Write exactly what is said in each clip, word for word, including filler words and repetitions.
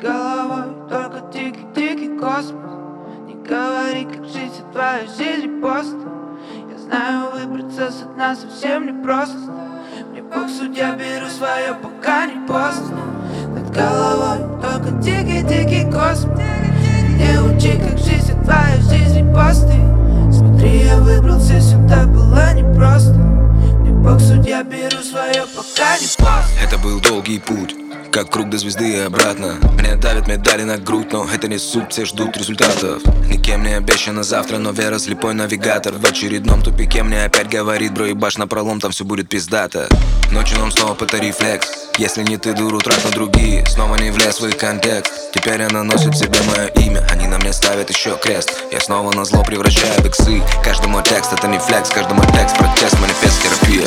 головой только дикий-дикий космос. Не говори, как жизнь, твоя жизнь пост. Я знаю, выбраться с дна совсем непросто. Мне Бог судья, беру свое, пока не поздно. Над головой только дикий-дикий космос. Не учи, как жизнь, твоя жизнь посты. Смотри, я выбрался сюда, было непросто. Мне Бог судья, беру свое, пока не поздно. Это был долгий путь, как круг до звезды и обратно. Мне давят медали на грудь, но это не суд, все ждут результатов. Никем не обещано завтра, но вера слепой навигатор. В очередном тупике мне опять говорит: бро, ебашь напролом, там все будет пиздато. Ночью нам снова по рефлекс. Если не ты, дуру, трат на другие. Снова не влез в свой контекст. Теперь она носит в себе мое имя. Они на мне ставят еще крест. Я снова на зло превращаю в иксы. Каждый мой текст это не флекс, каждый мой текст протест, манифест, терапия.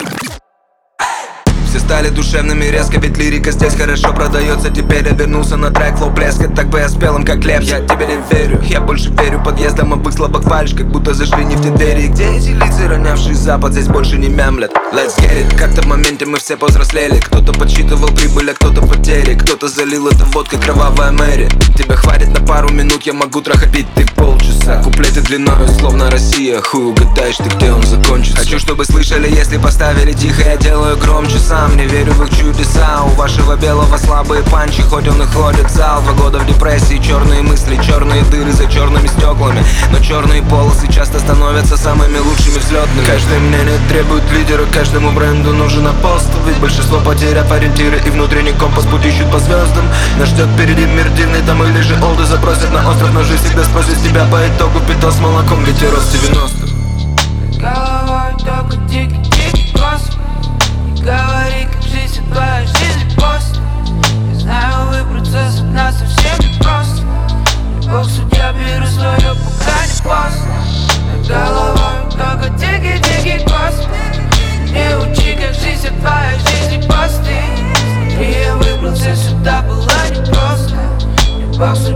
Все стали душевными резко, ведь лирика здесь хорошо продается. Теперь я вернулся на трек, флоу плескает, так бы я спел им как Лепс. Я тебе не верю, я больше верю подъездам обых слабых фальш, как будто зажгли нефтедери. Где эти лица, ронявшие запад, здесь больше не мямлят. Let's get it, как-то в моменте мы все повзрослели. Кто-то подсчитывал прибыль, а кто-то потери. Кто-то залил это водкой, кровавая Мэри. Тебе хватит на пару минут, я могу трахать бит ты полчаса. Куплеты длиною, словно Россия. Хуй угадаешь ты, где он закончится. Хочу, чтобы слышали, если поставили тихо, я делаю громче сам. Не верю в их чудеса. У вашего белого слабые панчи, хоть он и ходит в зал. Два года в депрессии, черные мысли, черные дыры за черными стеклами. Но черные полосы часто становятся самыми лучшими взлетными. Каждое мнение требует лидера, каждому бренду нужен апостол. Ведь большинство потеряв ориентиры и внутренний компас, путь ищут по звездам. Нас ждет впереди мир дивный, там или же олды запросят на остров. Но жизнь всегда спросит тебя по итогу питал с молоком, ведь я рос девяностых. Головой только дикий-дикий космос. Не говори, как жизнь, твоя жизнь пост. Я знаю, выбраться с дна совсем непросто. Мне Бог судья, беру свое, пока не поздно. Над головой только дикий-дикий космос. Не учи, как жизнь, твоя жизнь посты. Смотри, я выбрался сюда, было непросто. Мне Бог судья,